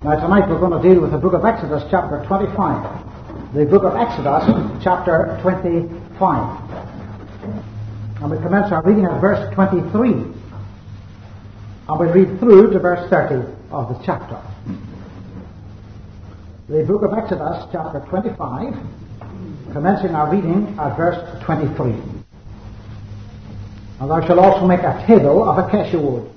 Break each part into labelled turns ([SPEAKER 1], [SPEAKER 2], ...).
[SPEAKER 1] Now tonight we're going to deal with the book of Exodus chapter 25. The book of Exodus chapter 25. And we commence our reading at verse 23. And we'll read through to verse 30 of the chapter. The book of Exodus chapter 25, commencing our reading at verse 23. And thou shalt also make a table of acacia wood.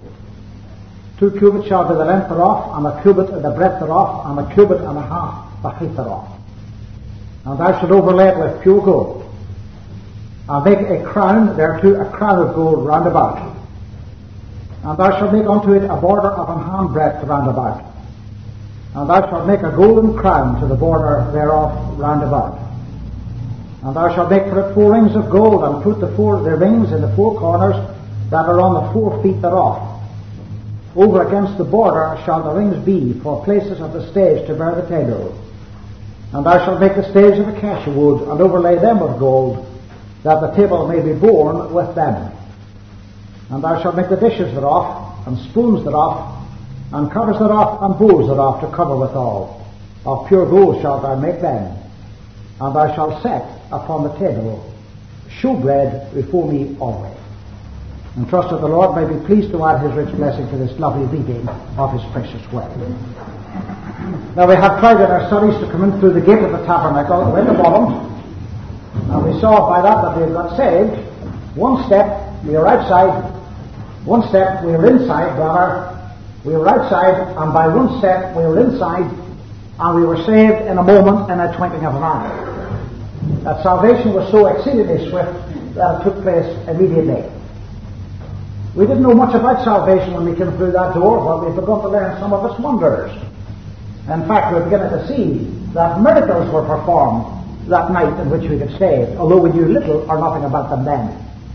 [SPEAKER 1] 2 cubits shall be the length thereof, and a cubit the breadth thereof, and a cubit and a half the height thereof. And thou shalt overlay it with pure gold, and make a crown thereto, a crown of gold round about. And thou shalt make unto it a border of an hand breadth round about. And thou shalt make a golden crown to the border thereof round about. And thou shalt make for it 4 rings of gold, and put the rings in the 4 corners that are on the 4 feet thereof. Over against the border shall the rings be for places of the staves to bear the table. And thou shalt make the staves of acacia wood, and overlay them with gold, that the table may be borne with them. And thou shalt make the dishes thereof, and spoons thereof, and covers thereof, and bowls thereof to cover withal. Of pure gold shalt thou make them. And thou shalt set upon the table showbread before me always. And trust that the Lord may be pleased to add his rich blessing to this lovely reading of his precious word. Now we have tried in our studies to come in through the gate of the tabernacle way at the bottom, and we saw by that we had got saved. 1 step we were outside, 1 step we were inside, brother. We were outside, and by 1 step we were inside, and we were saved in a moment, in a twinkling of an eye. That salvation was so exceedingly swift that it took place immediately. We didn't know much about salvation when we came through that door, but we've begun to learn some of its wonders. In fact, we're beginning to see that miracles were performed that night in which we got saved, although we knew little or nothing about them then.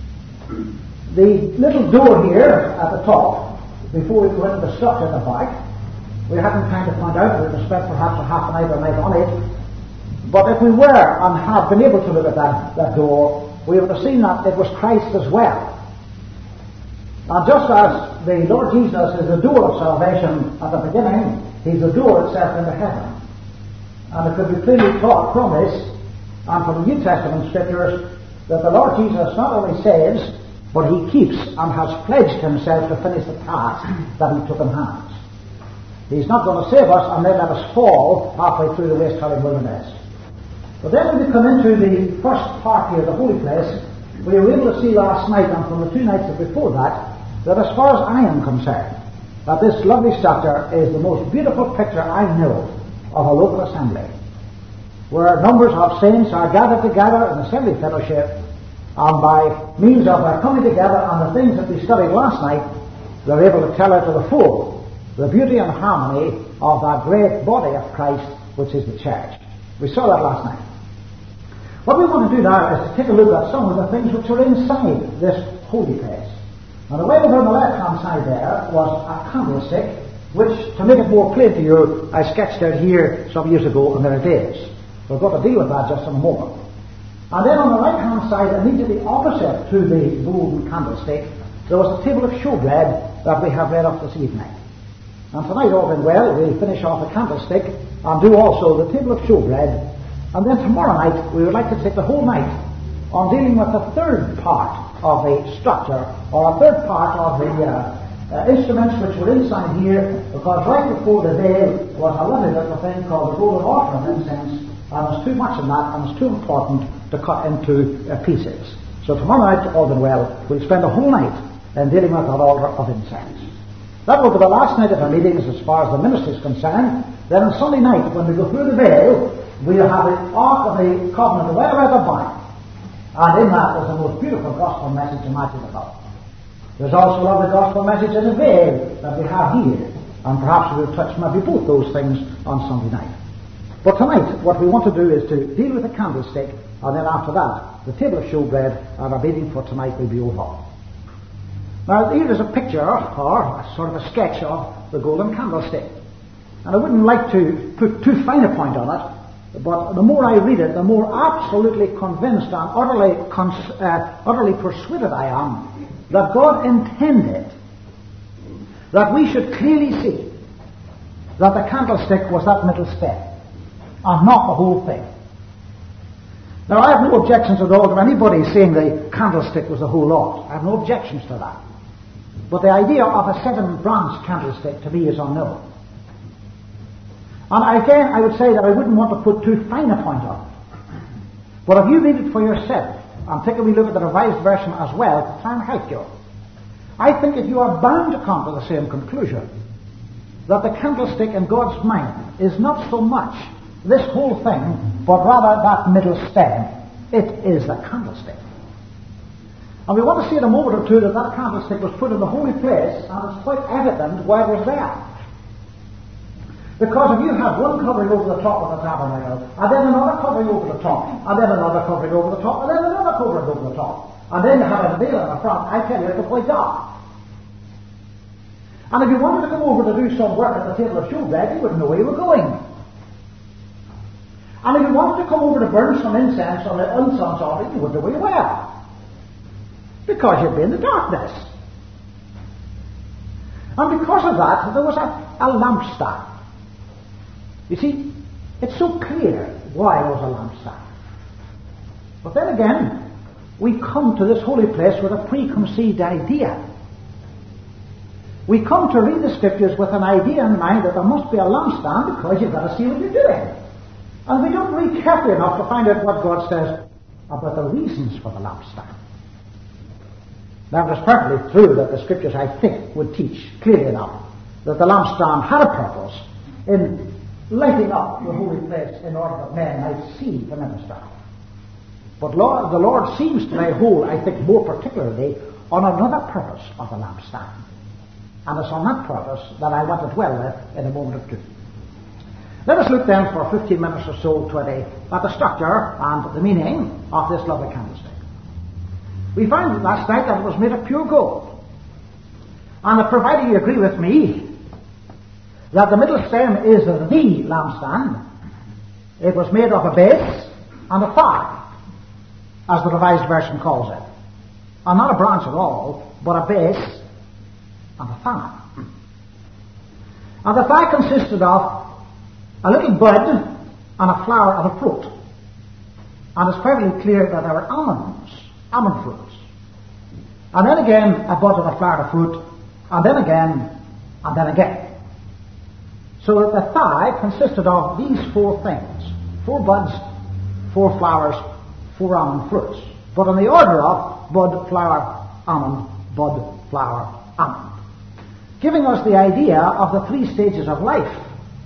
[SPEAKER 1] The little door here at the top, before we go into the structure at the back, we hadn't time to find out. We'd spent perhaps a half an hour or night on it. But if we were and had been able to look at that door, we would have seen that it was Christ as well. Now, just as the Lord Jesus is the door of salvation at the beginning, he's the door itself into heaven. And it could be clearly taught from this and from the New Testament scriptures that the Lord Jesus not only saves, but he keeps and has pledged himself to finish the task that he took in hand. He's not going to save us and then let us fall halfway through the waste-hurling wilderness. But then when we come into the first part here, the holy place, we were able to see last night and from the 2 nights before that as far as I am concerned, that this lovely structure is the most beautiful picture I know of a local assembly, where numbers of saints are gathered together in assembly fellowship, and by means of their coming together and the things that we studied last night, they're able to tell out to the full the beauty and harmony of that great body of Christ, which is the church. We saw that last night. What we want to do now is to take a look at some of the things which are inside this holy place. Now, the way over on the left-hand side there was a candlestick, which, to make it more clear to you, I sketched out here some years ago, and there it is. We're going to deal with that just in a moment. And then on the right-hand side, immediately opposite to the golden candlestick, there was a table of showbread that we have read off this evening. And tonight, all being well, we'll finish off the candlestick and do also the table of showbread. And then tomorrow night, we would like to take the whole night on dealing with the third part of the structure, or a third part of the instruments which were inside here, because right before the veil was a lovely little thing called the golden altar of incense, and there's too much in that, and it's too important to cut into pieces. So tomorrow night, all being well, we'll spend a whole night in dealing with that altar of incense. That will be the last night of our meetings as far as the ministry is concerned. Then on Sunday night, when we go through the veil, we'll have the Ark of the Covenant right around the back. And in that is the most beautiful gospel message imaginable. There's also a lovely gospel message in the veil that we have here. And perhaps we'll touch maybe both those things on Sunday night. But tonight, what we want to do is to deal with the candlestick, and then after that, the table of showbread, and our meeting for tonight will be over. Now, here is a picture, or a sort of a sketch of the golden candlestick. And I wouldn't like to put too fine a point on it, but the more I read it, the more absolutely convinced and utterly persuaded I am that God intended that we should clearly see that the candlestick was that middle stem, and not the whole thing. Now, I have no objections at all to anybody saying the candlestick was the whole lot. I have no objections to that. But the idea of a 7-branch candlestick to me is unknown. And again, I would say that I wouldn't want to put too fine a point on it. But if you read it for yourself, and take a wee look at the Revised Version as well, to try and help you, I think that you are bound to come to the same conclusion, that the candlestick in God's mind is not so much this whole thing, but rather that middle stem. It is the candlestick. And we want to see in a moment or two that that candlestick was put in the holy place, and it's quite evident why it was there. Because if you have one covering over the top of the tabernacle, and then another covering over the top, and then another covering over the top, and then another covering over the top, and then you have a veil in the front, I tell you, it's quite dark. And if you wanted to come over to do some work at the table of showbread, you wouldn't know where you were going. And if you wanted to come over to burn some incense on the incense altar, you wouldn't know where you were. Because you'd be in the darkness. And because of that, there was a lampstand. You see, it's so clear why there was a lampstand. But then again, we come to this holy place with a preconceived idea. We come to read the Scriptures with an idea in mind that there must be a lampstand because you've got to see what you're doing. And we don't read carefully enough to find out what God says about the reasons for the lampstand. Now, it is perfectly true that the Scriptures, I think, would teach clearly enough that the lampstand had a purpose in lighting up the holy place in order that men might see the minister. But the Lord seems to lay hold, I think, more particularly on another purpose of the lampstand. And it's on that purpose that I want to dwell with in a moment or two. Let us look then for 15 minutes or so at the structure and the meaning of this lovely candlestick. We found last night that it was made of pure gold. And provided you agree with me that the middle stem is the lampstand, it was made of a base and a thigh, as the Revised Version calls it. And not a branch at all, but a base and a thigh. And the thigh consisted of a little bud and a flower and a fruit. And it's perfectly clear that there were almond fruits. And then again, a bud and a flower and a fruit, and then again, and then again. So that the thigh consisted of these 4 things: 4 buds, 4 flowers, 4 almond fruits. But in the order of bud, flower, almond, bud, flower, almond. Giving us the idea of the 3 stages of life.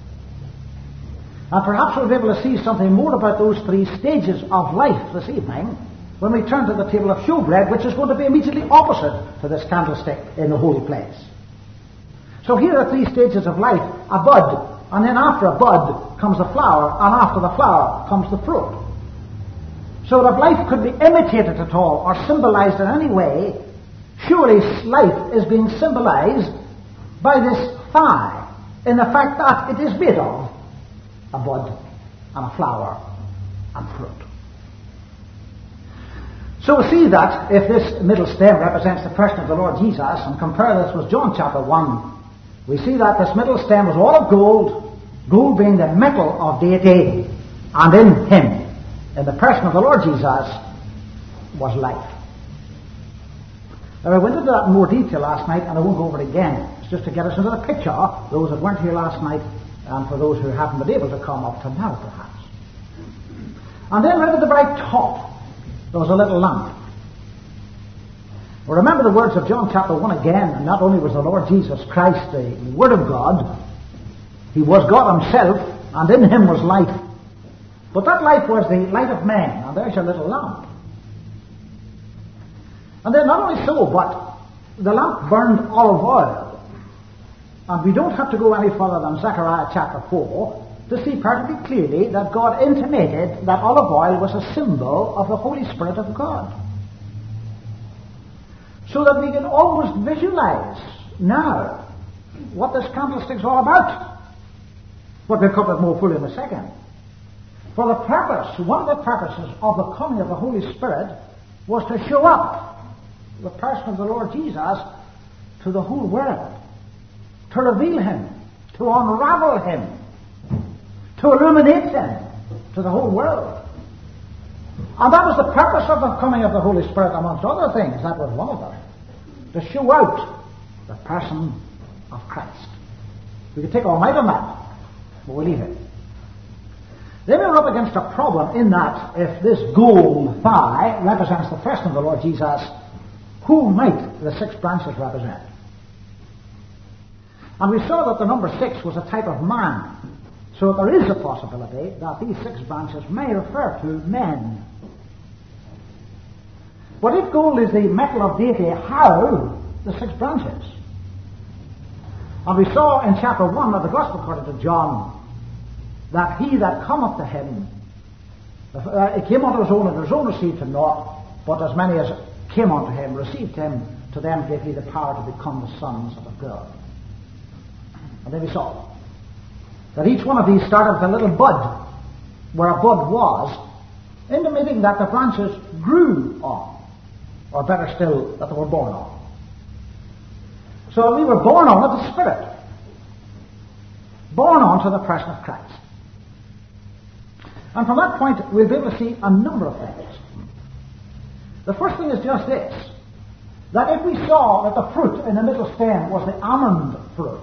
[SPEAKER 1] And perhaps we'll be able to see something more about those 3 stages of life this evening when we turn to the table of showbread, which is going to be immediately opposite to this candlestick in the holy place. So here are 3 stages of life: a bud, and then after a bud comes a flower, and after the flower comes the fruit. So that if life could be imitated at all or symbolized in any way, surely life is being symbolized by this thigh, in the fact that it is made of a bud and a flower and fruit. So we see that if this middle stem represents the person of the Lord Jesus, and compare this with John chapter 1, we see that this middle stem was all of gold, gold being the metal of deity, and in him, in the person of the Lord Jesus, was life. Now, I went into that in more detail last night, and I won't go over it again. It's just to get us into the picture, those that weren't here last night, and for those who haven't been able to come up to now, perhaps. And then right at the very top, there was a little lamp. Well, remember the words of John chapter 1 again, and not only was the Lord Jesus Christ the Word of God, he was God himself, and in him was life. But that life was the light of men, and there's your little lamp. And then not only so, but the lamp burned olive oil. And we don't have to go any further than Zechariah chapter 4 to see perfectly clearly that God intimated that olive oil was a symbol of the Holy Spirit of God. So that we can almost visualize now what this candlestick is all about. But we'll cover it more fully in a second. For the purpose, one of the purposes of the coming of the Holy Spirit was to show up the person of the Lord Jesus to the whole world, to reveal him to unravel him, to illuminate him to the whole world. And that was the purpose of the coming of the Holy Spirit, amongst other things. That was one of them. To show out the person of Christ. We could take all night on that, but we'll leave it. Then we're up against a problem in that if this gold thigh represents the person of the Lord Jesus, who might the 6 branches represent? And we saw that the number 6 was a type of man. So there is a possibility that these 6 branches may refer to men. But if gold is the metal of deity, how the 6 branches? And we saw in chapter 1 of the Gospel according to John that he that cometh to him, he came unto his own, and his own received him not, but as many as came unto him, received him, to them gave he the power to become the sons of God. And then we saw that each one of these started with a little bud, where a bud was, intimating that the branches grew on, or better still, that they were born on. So we were born on of the Spirit, born on to the person of Christ. And from that point, we'll be able to see a number of things. The first thing is just this, that if we saw that the fruit in the middle stem was the almond fruit,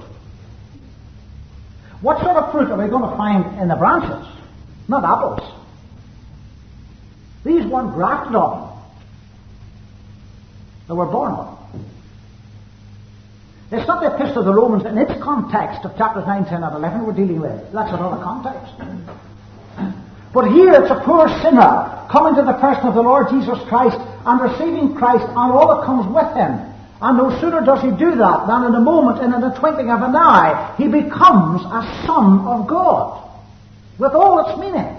[SPEAKER 1] what sort of fruit are we going to find in the branches? Not apples. These weren't grafted on. They were born on. It's not the Epistle of the Romans in its context of chapters 9, 10, and 11 we're dealing with. That's another context. But here it's a poor sinner coming to the person of the Lord Jesus Christ and receiving Christ and all that comes with him. And no sooner does he do that than in a moment, and in the twinkling of an eye, he becomes a son of God, with all its meaning.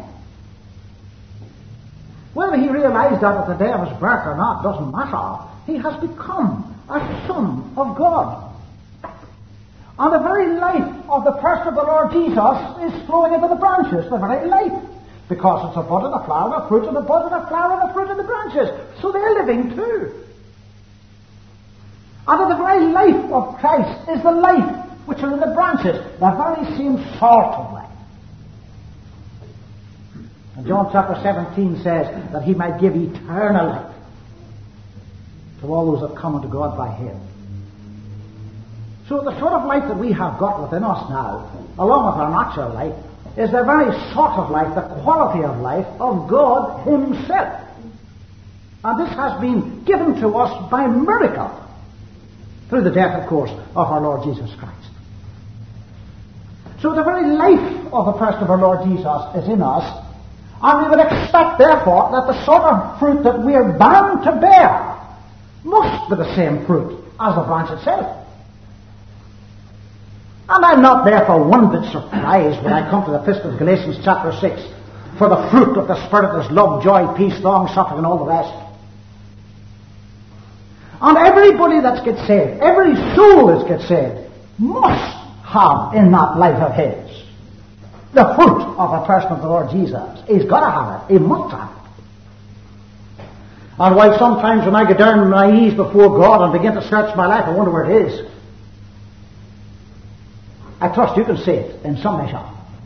[SPEAKER 1] Whether he realized that at the day of his birth or not doesn't matter. He has become a son of God. And the very life of the person of the Lord Jesus is flowing into the branches, the very life. Because it's a bud and a flower and a fruit and a bud and a flower and a fruit in the branches. So they're living too. And the very life of Christ is the life which are in the branches, the very same sort of life. And John chapter 17 says that he might give eternal life to all those that come unto God by him. So the sort of life that we have got within us now, along with our natural life, is the very sort of life, the quality of life of God himself. And this has been given to us by miracle, through the death, of course, of our Lord Jesus Christ. So the very life of the person of our Lord Jesus is in us, and we would expect, therefore, that the sort of fruit that we are bound to bear must be the same fruit as the branch itself. And I'm not therefore one bit surprised when I come to the Epistle of Galatians chapter 6, for the fruit of the Spirit is love, joy, peace, long-suffering, and all the rest. And everybody that gets saved, every soul that gets saved, must have in that life of his the fruit of a person of the Lord Jesus. He's got to have it. He must have it. And while sometimes when I get down on my knees before God and begin to search my life, I wonder where it is. I trust you can see it in some measure.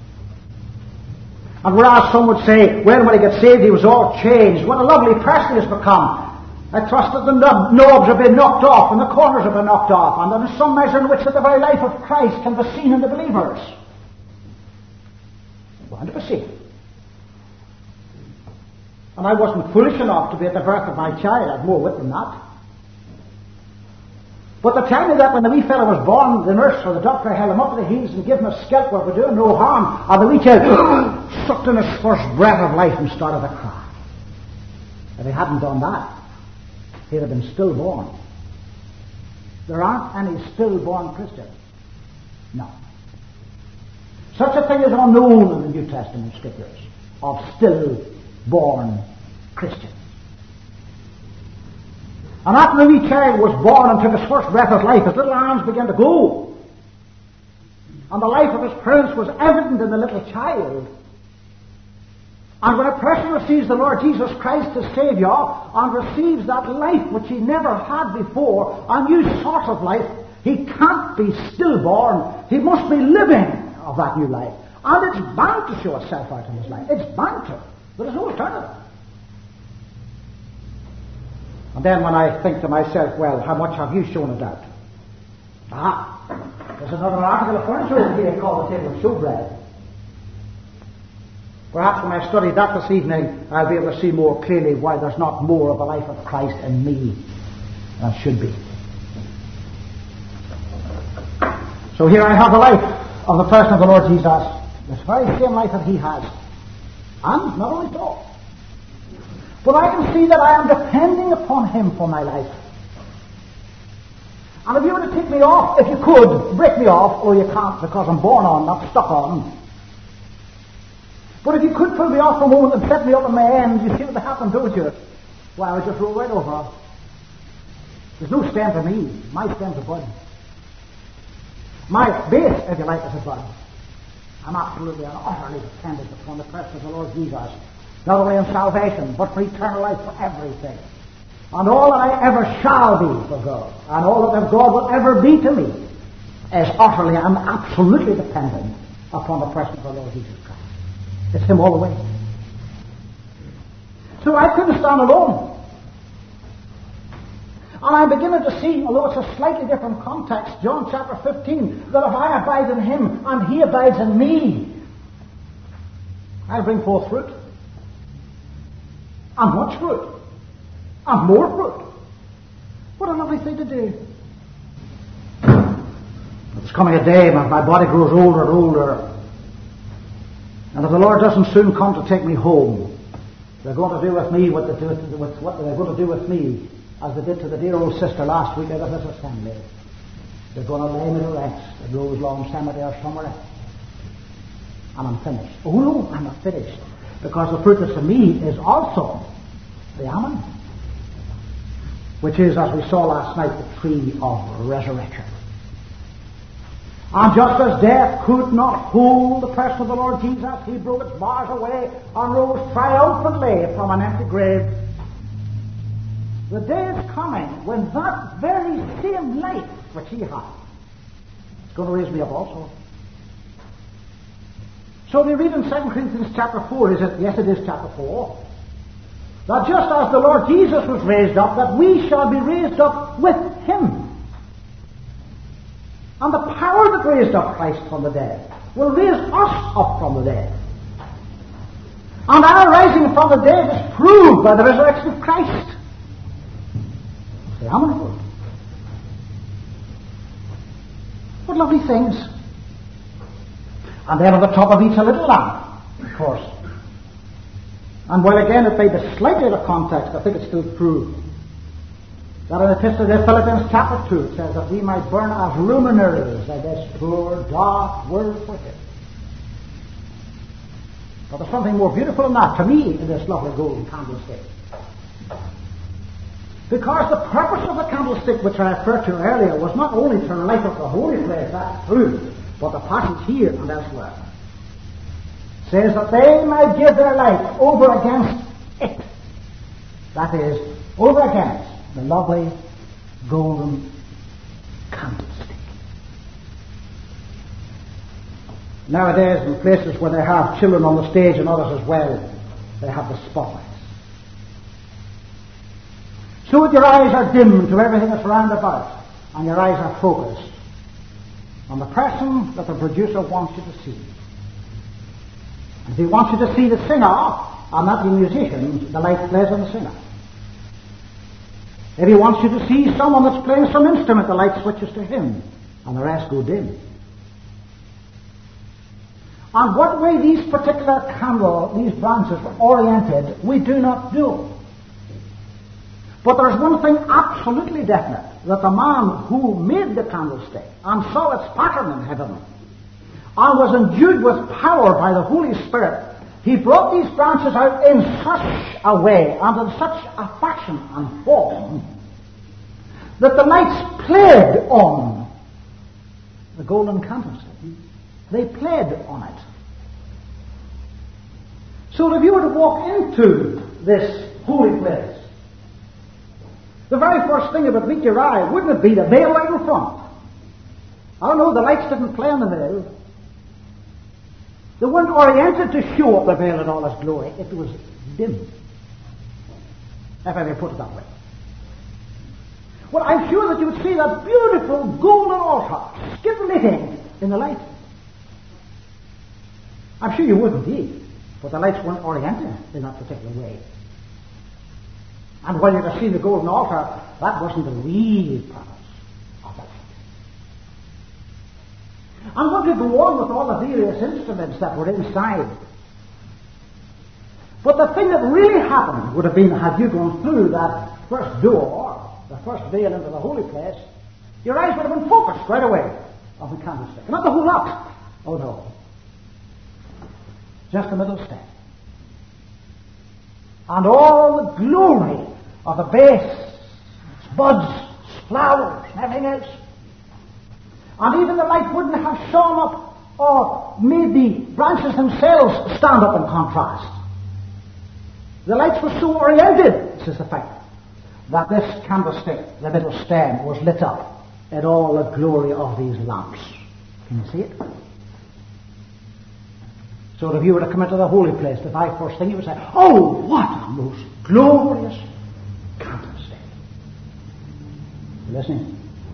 [SPEAKER 1] And whereas some would say, well, when he got saved, he was all changed. What a lovely person he has become. I trust that the knobs have been knocked off and the corners have been knocked off, and there is some measure in which that the very life of Christ can be seen in the believers. Going to be seen. And I wasn't foolish enough to be at the birth of my child. I've more wit than that. But to tell me that when the wee fellow was born, the nurse or the doctor held him up to the heels and gave him a scalp where we're doing no harm, and the wee child sucked in his first breath of life and started to cry. If he hadn't done that, he'd have been stillborn. There aren't any stillborn Christians. No. Such a thing is unknown in the New Testament scriptures of stillborn Christians. And after the wee child was born and took his first breath of life, his little arms began to go. And the life of his parents was evident in the little child. And when a person receives the Lord Jesus Christ as Saviour and receives that life which he never had before, a new sort of life, He can't be stillborn. He must be living of that new life. And it's bound to show itself out in his life. It's bound to. There is no alternative. And then when I think to myself, well, how much have you shown it out? There's another article of furniture over here called the table of showbread. Perhaps when I study that this evening, I'll be able to see more clearly why there's not more of the life of Christ in me than should be. So here I have the life of the person of the Lord Jesus, this very same life that he has. And not only so, but I can see that I am depending upon him for my life. And if you were to take me off, if you could, break me off, or you can't because I'm born on, not stuck on. But if you could pull me off for a moment and set me up on my end, you see what would happen, don't you? Well, I would just roll right over. There's no stem for me. My stem's a bud. My base, if you like, is a bud. I'm absolutely and utterly dependent upon the person of the Lord Jesus. Not only in salvation, but for eternal life, for everything. And all that I ever shall be for God, and all that God will ever be to me, is utterly and absolutely dependent upon the person of the Lord Jesus Christ. It's him all the way. So I couldn't stand alone. And I'm beginning to see, although it's a slightly different context, John chapter 15, that if I abide in him and he abides in me, I'll bring forth fruit. And much fruit. And more fruit. What a lovely thing to do. It's coming a day when my body grows older and older. And if the Lord doesn't soon come to take me home, they're going to do with me what they're going to do with me as they did to the dear old sister last week out of this assembly. They're going to lay me to rest at Roselawn Cemetery or somewhere else. And I'm finished. Oh no, I'm not finished. Because the fruit that's in me is also the almond, which is, as we saw last night, the tree of resurrection. And just as death could not hold the person of the Lord Jesus, he broke its bars away and rose triumphantly from an empty grave. The day is coming when that very same life which he had is going to raise me up also. So we read in 2 Corinthians chapter 4, is it? Yes, it is chapter 4. That just as the Lord Jesus was raised up, that we shall be raised up with him. And the power that raised up Christ from the dead will raise us up from the dead. And our rising from the dead is proved by the resurrection of Christ. Say, amen. What lovely things. And then on the top of each a little lamp, of course. And while again it may be slightly out of context, I think it's still true. That in the Epistle to Philippians chapter 2 it says that we might burn as luminaries in this poor, dark world wicked. But there's something more beautiful than that to me in this lovely golden candlestick. Because the purpose of the candlestick which I referred to earlier was not only to light up the holy place, that's true, but the passage here and elsewhere says that they might give their life over against it. That is, over against the lovely golden candlestick. Nowadays, in places where they have children on the stage and others as well, they have the spotlights. So that your eyes are dim to everything that's round about, and your eyes are focused on the person that the producer wants you to see. And if he wants you to see the singer, and not the musicians, the light plays on the singer. If he wants you to see someone that's playing some instrument, the light switches to him, and the rest go dim. And what way these particular these branches were oriented, we do not know. But there's one thing absolutely definite, that the man who made the candlestick and saw its pattern in heaven and was endued with power by the Holy Spirit, he brought these branches out in such a way and in such a fashion and form that the lights played on the golden candlestick. They played on it. So if you were to walk into this holy place, the very first thing that would meet your eye, wouldn't it be the veil right in front? Oh no, the lights didn't play on the veil. They weren't oriented to show up the veil in all its glory. It was dim, if I may put it that way. Well, I'm sure that you would see that beautiful golden altar scintillating in the light. I'm sure you would indeed, but the lights weren't oriented in that particular way. And when you're to see the golden altar, that wasn't the real purpose of the light. And what did go on with all the various instruments that were inside? But the thing that really happened would have been, had you gone through that first door, the first veil into the holy place, your eyes would have been focused right away on the candlestick. Not the whole lot. Oh no. Just the middle step. And all the glory of the base, its buds, its flowers, and everything else. And even the light wouldn't have shone up or made the branches themselves stand up in contrast. The lights were so oriented, this is the fact, that this candlestick, the middle stem, was lit up in all the glory of these lamps. Can you see it? So if you were to come into the holy place, the very first thing you would say, oh, what a most glorious candlestick. You listening?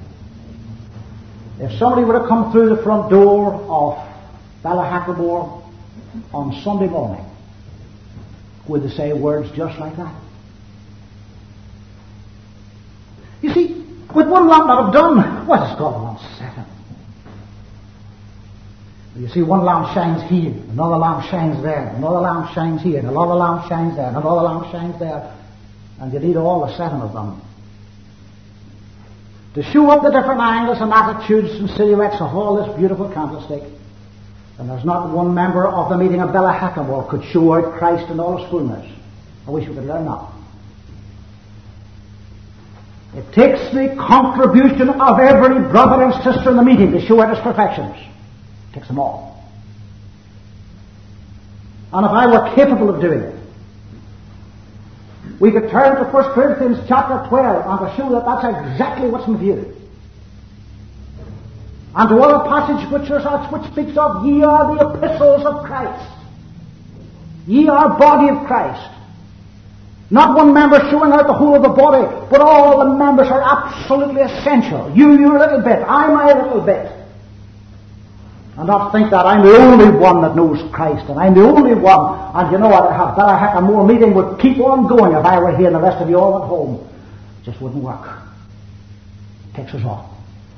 [SPEAKER 1] If somebody were to come through the front door of Ballahacklemore on Sunday morning, would they say words just like that? You see, with one lamp not have done, what is going on seven? You see, one lamp shines here, another lamp shines there, another lamp shines here, and another lamp shines there, and another lamp shines there, and you need all the seven of them to show up the different angles and attitudes and silhouettes of all this beautiful candlestick. And there's not one member of the meeting of Ballahacklemore could show out Christ in all his fullness. I wish we could learn that. It takes the contribution of every brother and sister in the meeting to show out his perfections. It takes them all. And if I were capable of doing it, we could turn to 1 Corinthians chapter 12 and to show that that's exactly what's in view. And to other passage which speaks of, ye are the epistles of Christ. Ye are body of Christ. Not one member showing out the whole of the body, but all the members are absolutely essential. You, your little bit. I, my little bit. And not think that I'm the only one that knows Christ, and I'm the only one, and you know what, I have Ballahacklemore meeting would keep on going if I were here and the rest of you all at home. It just wouldn't work. It takes us all.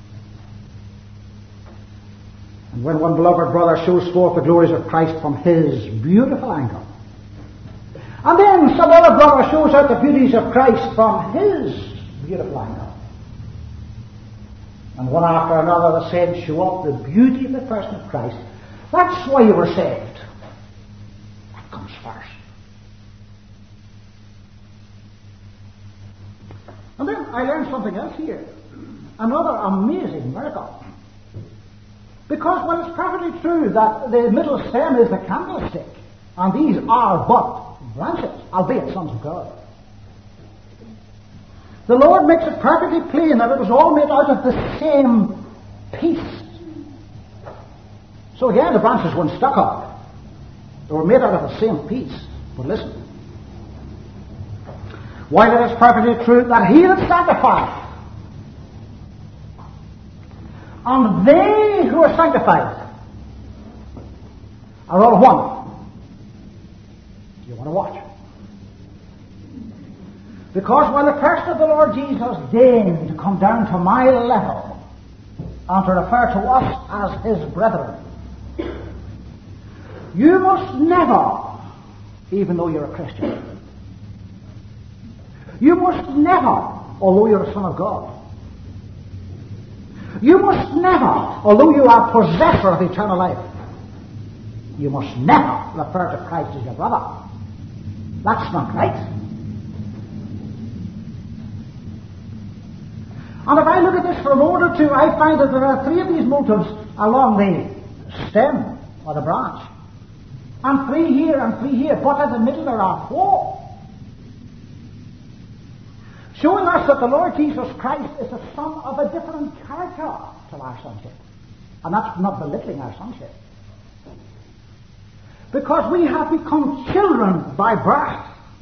[SPEAKER 1] And when one beloved brother shows forth the glories of Christ from his beautiful angle, and then some other brother shows out the beauties of Christ from his beautiful angle, and one after another the saints show up the beauty of the person of Christ, that's why you were saved. That comes first. And then I learned something else here. Another amazing miracle. Because when it's perfectly true that the middle stem is the candlestick, and these are but branches, albeit sons of God, the Lord makes it perfectly plain that it was all made out of the same piece. So again, the branches weren't stuck up. They were made out of the same piece. But listen. While it is perfectly true that he that sanctifieth and they who are sanctified are all one. You want to watch. Because when the person of the Lord Jesus deigned to come down to my level and to refer to us as his brethren, you must never, even though you're a Christian, you must never, although you're a son of God, you must never, although you are possessor of eternal life, you must never refer to Christ as your brother. That's not right. And if I look at this for a moment or two, I find that there are three of these motives along the stem or the branch. And three here and three here. But in the middle there are four. Showing us that the Lord Jesus Christ is the son of a different character to our sonship. And that's not belittling our sonship. Because we have become children by birth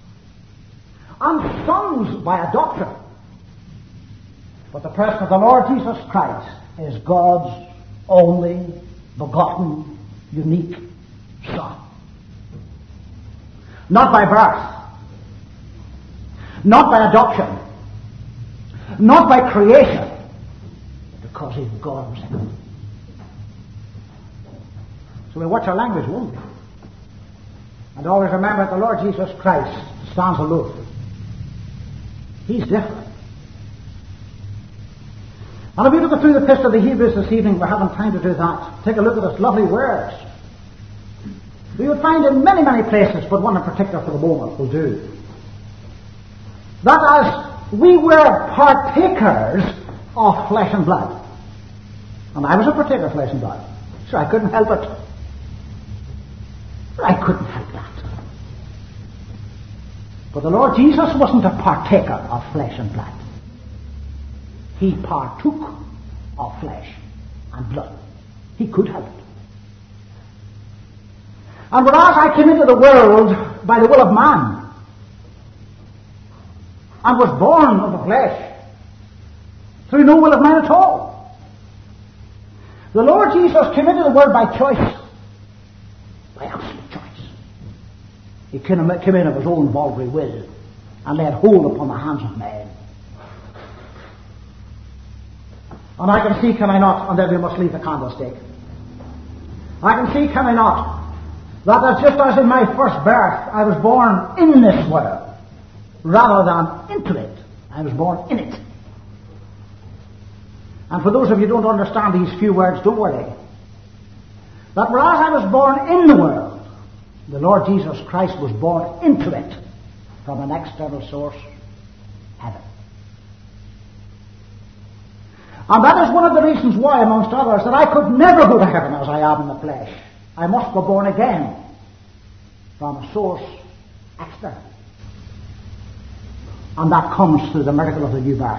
[SPEAKER 1] and sons by adoption. But the person of the Lord Jesus Christ is God's only begotten, unique Son. Not by birth, not by adoption, not by creation, but because he's God himself. So we watch our language, won't we? And always remember that the Lord Jesus Christ stands aloof. He's different. And if we look through the epistle of the Hebrews this evening, we haven't time to do that. Take a look at its lovely words. We would find in many, many places, but one in particular for the moment will do, that as we were partakers of flesh and blood, and I was a partaker of flesh and blood, so I couldn't help it. I couldn't help that. But the Lord Jesus wasn't a partaker of flesh and blood. He partook of flesh and blood. He could help it. And whereas I came into the world by the will of man and was born of the flesh through no will of man at all, the Lord Jesus came into the world by choice, by absolute choice. He came in of his own voluntary will and laid hold upon the hands of men. And I can see, can I not, and then we must leave the candlestick. I can see, can I not, that just as in my first birth I was born in this world rather than into it, I was born in it. And for those of you who don't understand these few words, don't worry. That whereas I was born in the world, the Lord Jesus Christ was born into it from an external source, heaven. And that is one of the reasons why, amongst others, that I could never go to heaven as I am in the flesh. I must be born again from a source external. And that comes through the miracle of the new birth.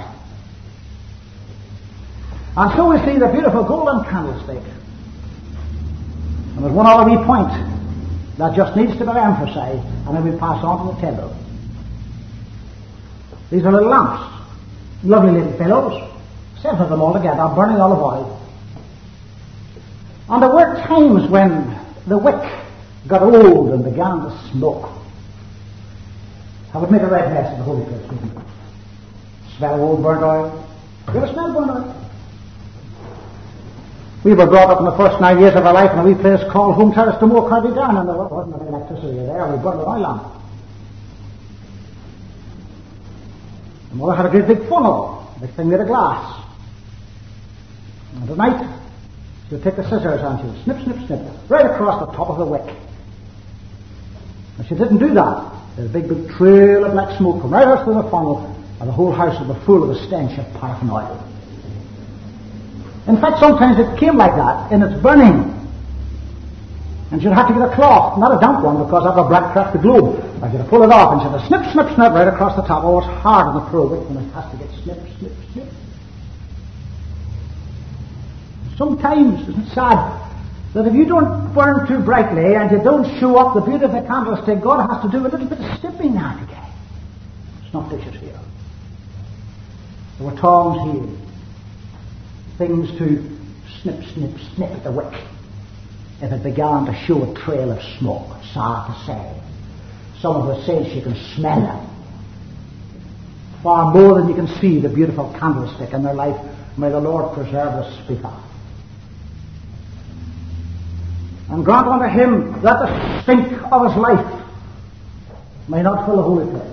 [SPEAKER 1] And so we see the beautiful golden candlestick. And there's one other wee point that just needs to be emphasized, and then we pass on to the table. These are little lamps, lovely little fellows, 7 of them all together, burning olive oil. And there were times when the wick got old and began to smoke. I would make a red mess of the holy place, wouldn't it? Smell of old burnt oil. You ever smell burnt oil? We were brought up in the first 9 years of our life in a wee place called Home Terrace to Moor County Down, and there wasn't any electricity there. We burned an oil lamp. And Mother had a great big funnel, a big thing made of glass. And at night, she would take the scissors and she would snip, snip, snip, right across the top of the wick. And she didn't do that. There was a big, big trail of black smoke from right out through the funnel, and the whole house would be full of the stench of paraffin oil. In fact, sometimes it came like that in its burning. And she'd have to get a cloth, not a damp one, because that would black crack the globe. And she'd pull it off, and she'd have snip, snip, snip right across the top. Oh, it's hard on the poor wick when it has to get snip, snip, snip. Sometimes, isn't it sad, that if you don't burn too brightly and you don't show up the beauty of the candlestick, God has to do a little bit of snipping now and again. It's not dishes here. There were tongs here. Things to snip, snip, snip at the wick if it began to show a trail of smoke. Sad to say. Some of the saints, you can smell it. Far more than you can see the beautiful candlestick in their life. May the Lord preserve the speaker. And grant unto him that the stink of his life may not fill the holy place,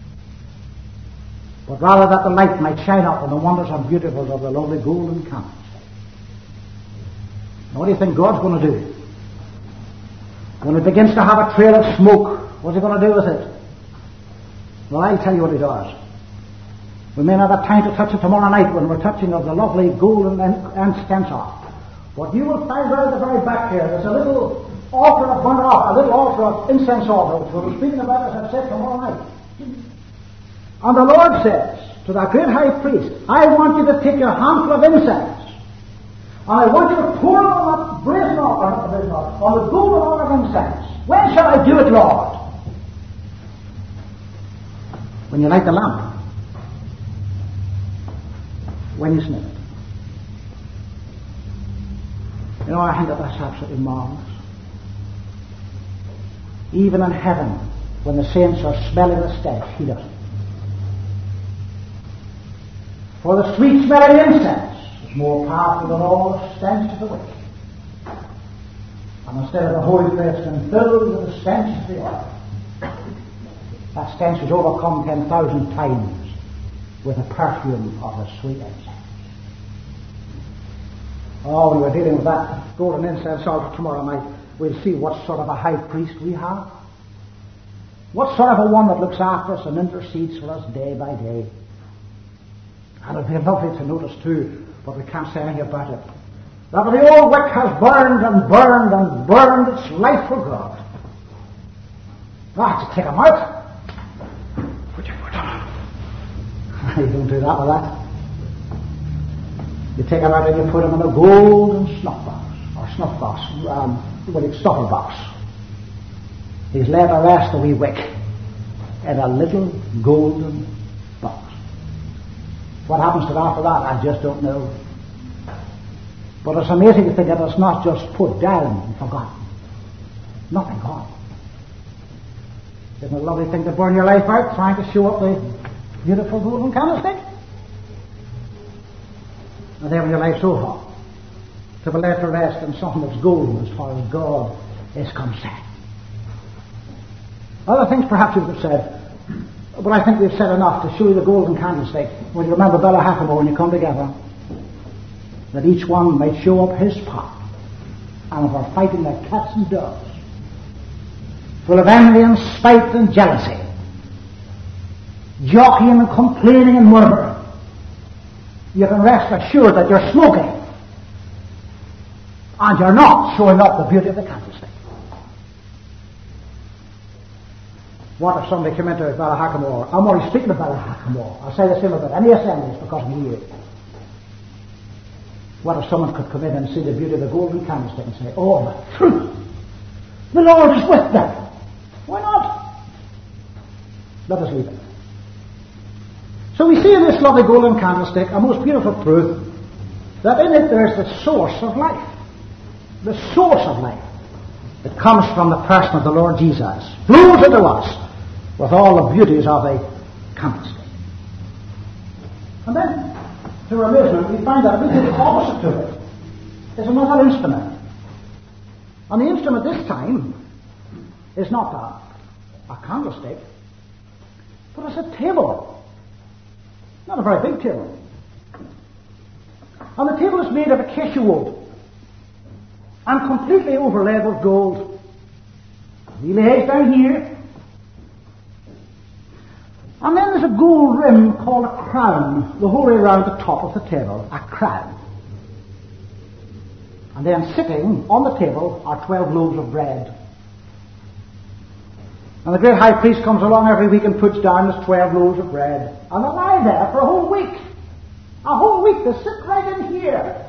[SPEAKER 1] but rather that the light might shine up on the wonders and beautifuls of the lovely golden candlestick. Now what do you think God's going to do? When it begins to have a trail of smoke, what's he going to do with it? Well, I'll tell you what he does. We may not have time to touch it tomorrow night when we're touching of the lovely golden censer. But you will find right at the very back here, there's a little altar of burnt off, a little altar of incense altar, which we'll be speaking about, as I've said, tomorrow night. And the Lord says to that great high priest, I want you to take your handful of incense And I want you to pour it on that brazen altar, not the brazen altar, on the golden altar of incense. When shall I do it, Lord? When you light the lamp. When you sniff it. You know, I think that that's absolutely marvelous. Even in heaven, when the saints are smelling the stench, he doesn't. For the sweet smell of incense is more powerful than all the stench of the wicked. And instead of the holy place being filled with the stench of the earth, that stench is overcome 10,000 times with the perfume of the sweet incense. Oh, when we're dealing with that golden incense altar tomorrow night, we'll see what sort of a high priest we have. What sort of a one that looks after us and intercedes for us day by day. And it'll be lovely to notice too, but we can't say anything about it, that the old wick has burned and burned and burned its life for God. To take him out. Put your foot on. You don't do that with that. You take him out and you put him in a golden snuff box, or snuff box, stuffer box. He's laid to rest a wee wick in a little golden box. What happens to it after that, I just don't know. But it's amazing to think that it's not just put down and forgotten. Nothing gone. Isn't it a lovely thing to burn your life out trying to show up the beautiful golden candlestick? And then when your life's over, to be laid to rest in something that's golden as far as God is concerned. Other things perhaps you could have said, but I think we've said enough to show you the golden candlestick. When you remember Bella Hackamore when you come together, that each one might show up his part, and if we're fighting like cats and dogs, full of envy and spite and jealousy, jockeying and complaining and murmuring, you can rest assured that you're smoking, and you're not showing up the beauty of the candlestick. What if somebody came into Bella Hackamore? I'm only speaking of Bella Hackamore. I'll say the same about any assemblies because of you. What if someone could come in and see the beauty of the golden candlestick and say, oh, the truth! The Lord is with them! Why not? Let us leave it. So we see in this lovely golden candlestick a most beautiful truth that in it there's the source of life. The source of life. It comes from the person of the Lord Jesus. Flows into us with all the beauties of a candlestick. And then, to our amazement, we find that immediately opposite to it is another instrument. And the instrument this time is not a candlestick, but it's a table. Not a very big table. And the table is made of acacia wood and completely overlaid with gold. He lays down here. And then there's a gold rim called a crown, the whole way around the top of the table, a crown. And then sitting on the table are 12 loaves of bread. And the great high priest comes along every week and puts down his 12 loaves of bread. And they lie there for a whole week. A whole week. They sit right in here.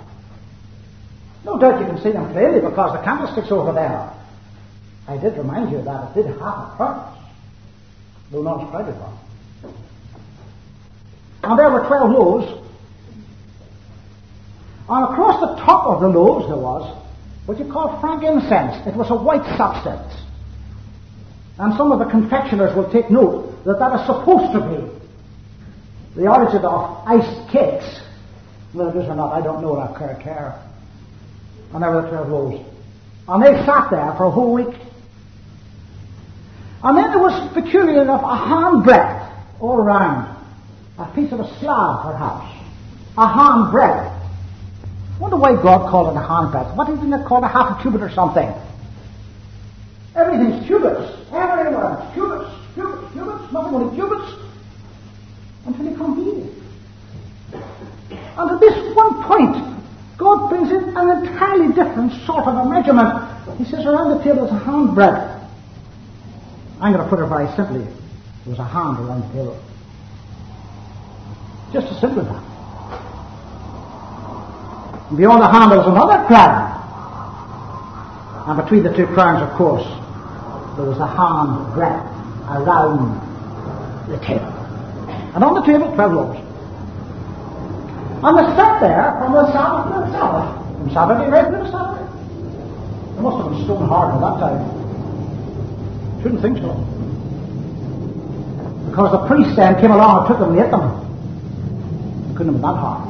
[SPEAKER 1] No doubt you can see them clearly because the candlestick's over there. I did remind you that it did have a purpose, though not as private one. And there were 12 loaves. And across the top of the loaves there was what you call frankincense. It was a white substance. And some of the confectioners will take note that that is supposed to be the origin of iced cakes. Whether it is or not, I don't know, I can't care. And there were the 12 loaves. And they sat there for a whole week. And then there was, peculiar enough, a handbreadth all around. A piece of a slab, perhaps. A handbreadth. I wonder why God called it a handbreadth. What isn't it called, a half a cubit or something? Everything's cubits. Everywhere. Cubits, cubits, cubits. Nothing but cubits. Until you come here. And at this one point, God brings in an entirely different sort of a measurement. He says around the table is a handbreadth. I'm going to put it very simply. There was a hand around the table. Just as simple as that. And beyond the hand there was another crown. And between the two crowns, of course, there was a hand breadth around the table. And on the table, 12 loaves. And they sat there from the Sabbath to the Sabbath. From Saturday right to the Saturday. They must have been stone hard at that time. Shouldn't think so. Because the priest then came along and took them and ate them. It couldn't have been that hard.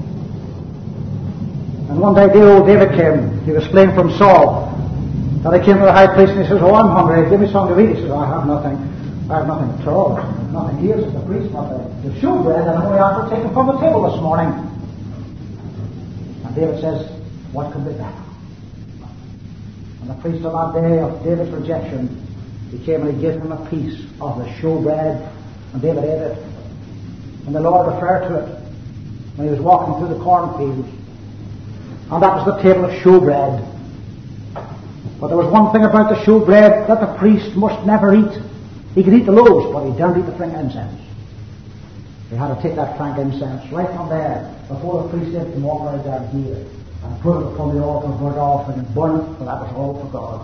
[SPEAKER 1] And one day dear old David came. He was fleeing from Saul. And he came to the high priest and he says, "Oh, I'm hungry. Give me something to eat." He says, "I have nothing. I have nothing at all. Nothing here," says the priest, "but the showbread that I'm only after taking from the table this morning." And David says, "What could be better?" And the priest on that day of David's rejection, he came and he gave him a piece of the showbread, and David ate it. And the Lord referred to it when he was walking through the cornfields. And that was the table of showbread. But there was one thing about the showbread that the priest must never eat. He could eat the loaves, but he daren't eat the frankincense. He had to take that frankincense right from there before the priest did and walk right down here and put it upon the altar and burnt offering and burn it, for that was all for God.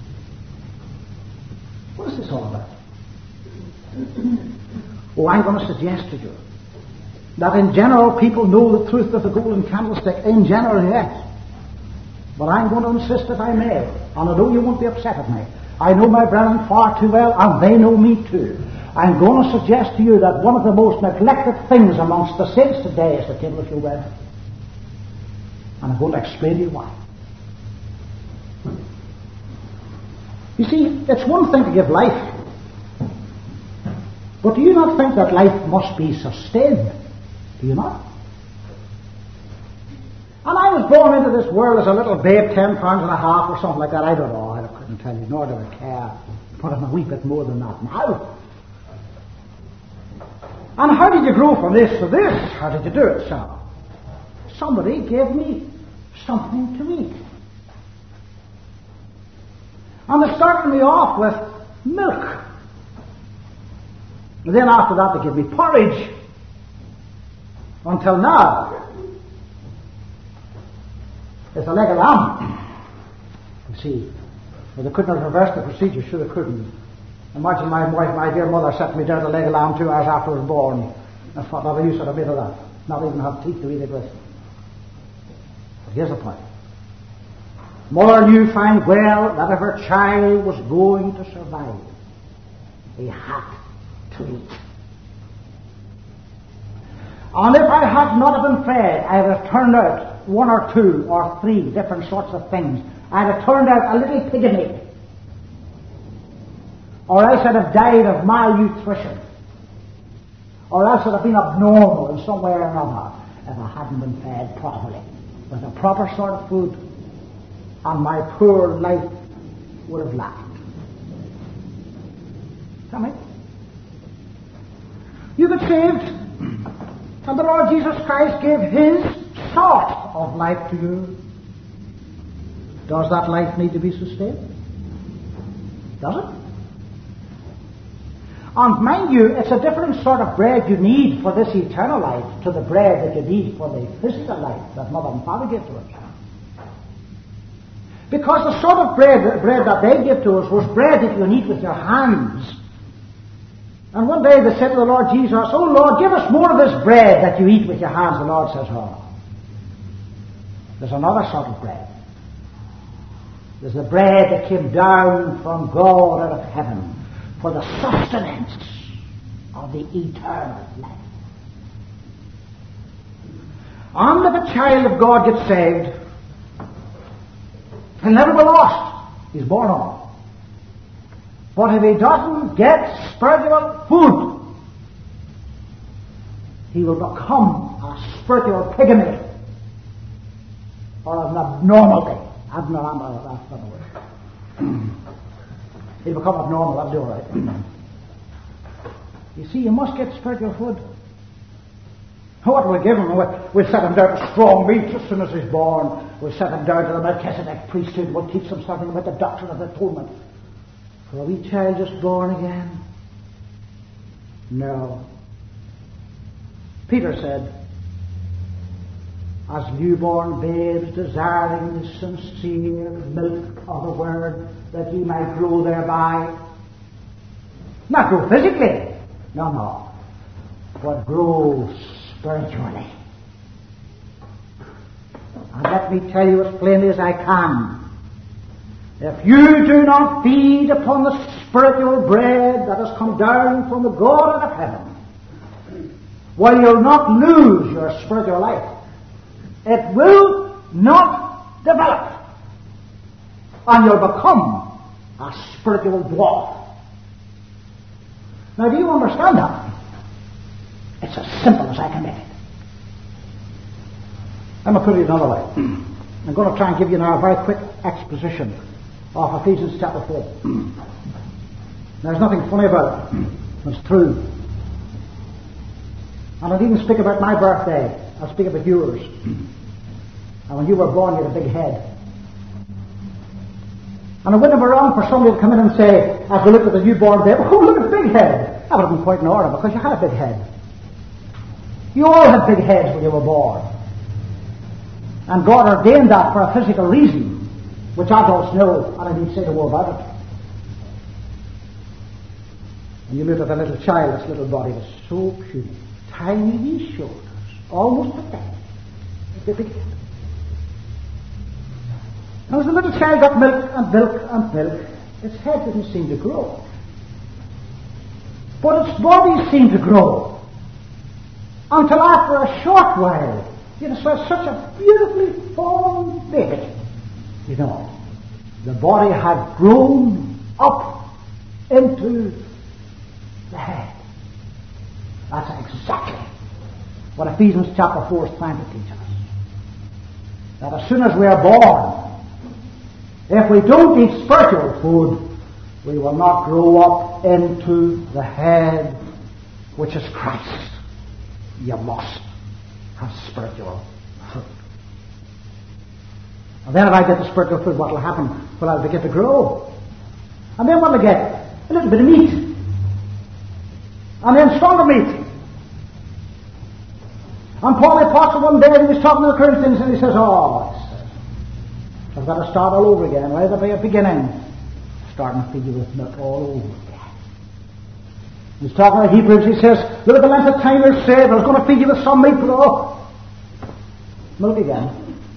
[SPEAKER 1] What is this all about? Oh, I'm going to suggest to you that in general people know the truth of the golden candlestick. In general, yes. But I'm going to insist, if I may, and I know you won't be upset at me. I know my brethren far too well, and they know me too. I'm going to suggest to you that one of the most neglected things amongst the saints today is the table of showbread. And I'm going to explain to you why. You see, it's one thing to give life. But do you not think that life must be sustained? Do you not? And I was born into this world as a little babe, 10 pounds and a half or something like that. I don't know. I couldn't tell you, nor do I care. But I'm a wee bit more than that now. And how did you grow from this to this? How did you do it, sir? Somebody gave me something to eat. And they started me off with milk. And then after that they gave me porridge. Until now, it's a leg of lamb. You see, well, they couldn't have reversed the procedure, sure they couldn't. Imagine my wife, my dear mother, set me down the leg of lamb 2 hours after I was born. I thought, what use would have made of that? Not even have teeth to eat it with. But here's the point. Mother knew fine well that if her child was going to survive, he had to eat. And if I had not have been fed, I would have turned out 1 or 2 or 3 different sorts of things. I'd have turned out a little piggy, or else I'd have died of malnutrition, or else I'd have been abnormal in some way or another if I hadn't been fed properly with a proper sort of food, and my poor life would have lacked. Tell me. You get saved, and the Lord Jesus Christ gave His sort of life to you. Does that life need to be sustained? Does it? And mind you, it's a different sort of bread you need for this eternal life to the bread that you need for the physical life that Mother and Father gave to us. Because the sort of bread that they gave to us was bread that you eat with your hands. And one day they said to the Lord Jesus, "Oh Lord, give us more of this bread that you eat with your hands." The Lord says, "Oh, there's another sort of bread. There's the bread that came down from God out of heaven for the sustenance of the eternal life." And if a child of God gets saved, he'll never be lost. He's born on. But if he doesn't get spiritual food, he will become a spiritual pigmy or an abnormality. Abnormal, that's not the word. He'll become abnormal, that'll be all right. You see, you must get spiritual food. What will we give him? We'll set him down to strong meat as soon as he's born. We'll set him down to the Melchizedek priesthood. We'll teach him something about the doctrine of atonement. For a wee child just born again? No. Peter said, as newborn babes, desiring the sincere milk of the Word, that ye might grow thereby. Not grow physically, no, but grow spiritually. And let me tell you as plainly as I can, if you do not feed upon the spiritual bread that has come down from the God of heaven, well, you'll not lose your spiritual life. It will not develop. And you'll become a spiritual dwarf. Now, do you understand that? It's as simple as I can make it. Let me put it another way. I'm going to try and give you now a very quick exposition of Ephesians chapter 4. There's nothing funny about it. It's true. And I'll even speak about my birthday. I'll speak about yours. And when you were born, you had a big head. And it wouldn't have been wrong for somebody to come in and say, as we look at the newborn baby, oh, look at the big head. That would have been quite in order, because you had a big head. You all had big heads when you were born. And God ordained that for a physical reason, which adults know, and I need to say no more about it. And you look at a little child, this little body was so cute. Tiny shoulders, almost pathetic. With a big head. And as the little child got milk and milk and milk, its head didn't seem to grow. But its body seemed to grow. Until after a short while, it was such a beautifully formed baby. You know, the body had grown up into the head. That's exactly what Ephesians chapter 4 is trying to teach us. That as soon as we are born, if we don't eat spiritual food, we will not grow up into the head, which is Christ. You must have spiritual food. And then if I get the spiritual food, what will happen? Well, I'll begin to grow. And then what will I get? A little bit of meat. And then stronger meat. And Paul the Apostle one day, he was talking to the Corinthians, and he says, I've got to start all over again. Right at the beginning. Starting to feed you with milk all over again. He's talking to Hebrews, he says, look at the length of time you're saved. I was going to feed you with some meat, but milk again.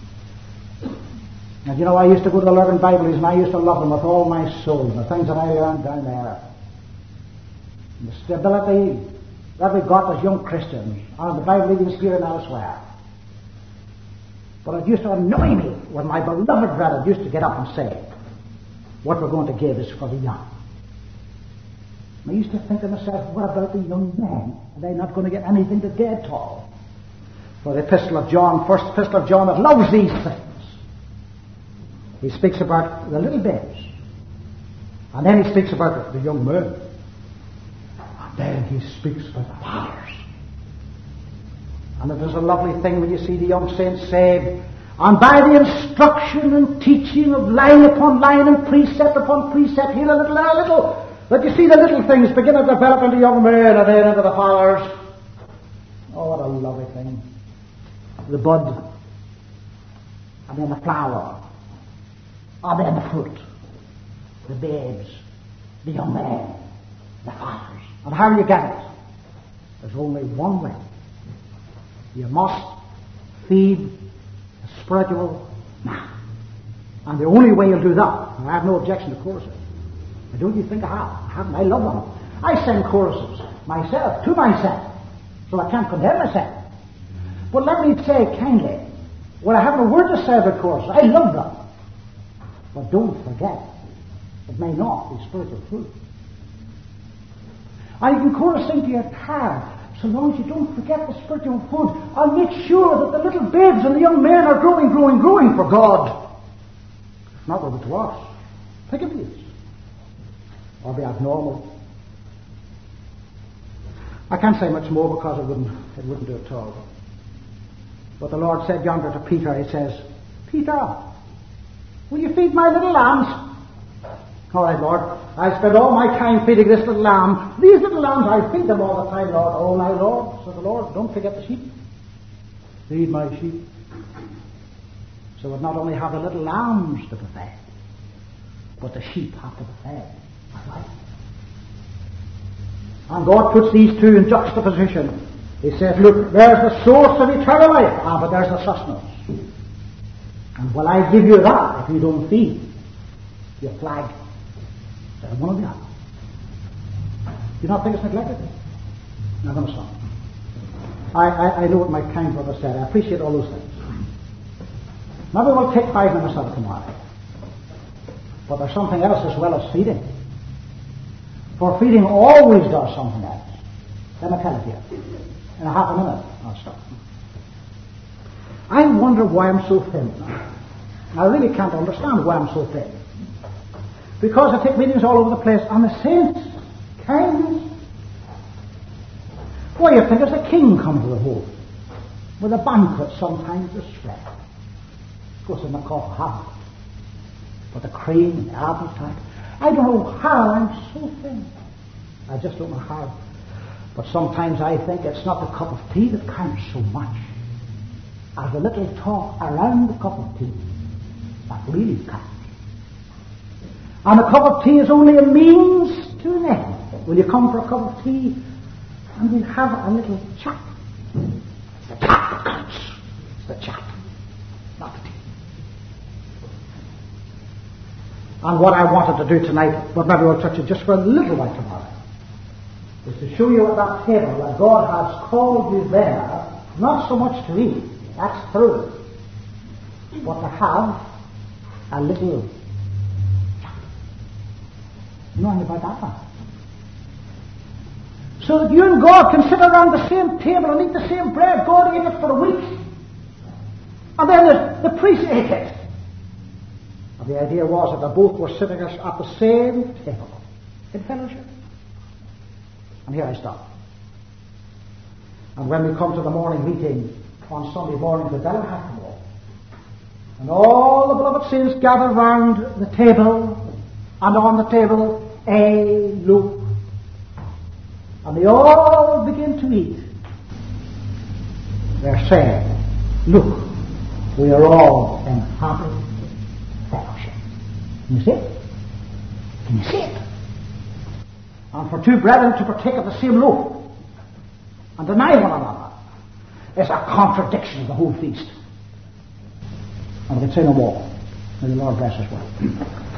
[SPEAKER 1] And you know, I used to go to the Learning Bibles, and I used to love them with all my soul, the things that I learned down there. And the stability that we got as young Christians, and the Bible readings here and elsewhere. But it used to annoy me when my beloved brother used to get up and say, what we're going to give is for the young. And I used to think to myself, what about the young men? Are they not going to get anything to get at all? For the epistle of John, first epistle of John, that loves these things. He speaks about the little babes. And then he speaks about the young men. And then he speaks about the fathers. And it is a lovely thing when you see the young saints saved, and by the instruction and teaching of line upon line and precept upon precept, here a little, that you see the little things begin to develop into young men and then into the fathers. Oh, what a lovely thing. The bud, and then the flower, and then the fruit, the babes, the young men, the fathers. And how do you get it? There's only one way. You must feed the spiritual man. And the only way you'll do that, and I have no objection to choruses. But don't you think I have? I haven't. I love them. I sing choruses myself, to myself, so I can't condemn myself. But let me say kindly, when I haven't a word to say about choruses, I love them. But don't forget, it may not be spiritual food. And you can chorus sing to your car, so long as you don't forget the spiritual food, and make sure that the little babes and the young men are growing for God. Not over to us. Think of these. Or be abnormal. I can't say much more because it wouldn't do it at all. But the Lord said yonder to Peter, he says, Peter, will you feed my little lambs? All right, Lord, I spend all my time feeding this little lamb. These little lambs, I feed them all the time, Lord. Oh, my Lord, said the Lord, don't forget the sheep. Feed my sheep. So it not only have the little lambs to be fed, but the sheep have to be fed. That's right. And God puts these two in juxtaposition. He says, look, there's the source of eternal life, but there's the sustenance. And will I give you that if you don't feed your flag? There's one of the other. Do you not think it's neglected? Now I'm going to stop. I know what my kind brother said. I appreciate all those things. Maybe we'll take 5 minutes of it tomorrow. But there's something else as well as feeding. For feeding always does something else. Let me tell it to you. In a half a minute, I'll stop. I wonder why I'm so thin. I really can't understand why I'm so thin. Because I take meetings all over the place, and the saints, kindness. Why, you think as a king comes to the home, with a banquet sometimes is spread. Of course, in the coffee house. But the cream and the appetite. I don't know how I'm so thin. I just don't know how. But sometimes I think it's not the cup of tea that counts so much as the little talk around the cup of tea that really counts. And a cup of tea is only a means to an end. Will you come for a cup of tea and we'll have a little chat? It's the chat that counts. It's the chat, not the tea. And what I wanted to do tonight, but maybe we'll touch it just for a little while tomorrow, is to show you at that table that God has called you there, not so much to eat, that's true, but to have a little chat. You know anything about that one? So that you and God can sit around the same table and eat the same bread. God ate it for a week. And then the priest ate it. And the idea was that they both were sitting at the same table in fellowship. And here I stop. And when we come to the morning meeting on Sunday morning, the bell has to go. And all the beloved saints gather round the table, and on the table a loaf. And they all begin to eat. They're saying, look, we are all in happy fellowship. Can you see it? Can you see it? And for two brethren to partake of the same loaf and deny one another is a contradiction of the whole feast. And we can say no more. May the Lord bless us well.